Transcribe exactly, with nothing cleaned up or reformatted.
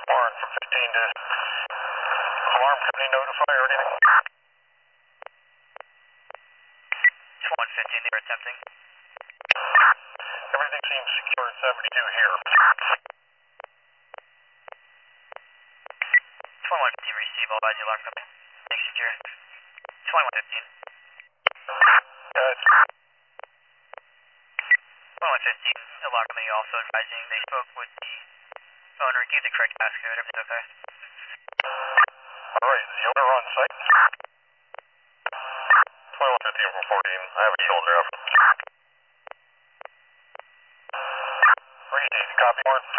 Warren from fifteen to alarm company notify or anything? It's one fifteen, they were attempting. Everything seems secure at seventy-two here. twenty-one fifteen, receive, all by the alarm company. Thanks, secure. twenty-one fifteen. Uh, it's twenty-one fifteen, alarm company also advising they spoke with the owner, gave the correct passcode, everything's okay. Alright, is the owner on site? twenty-one fifteen from fourteen, I have a shoulder up. Receive, copy, Warren.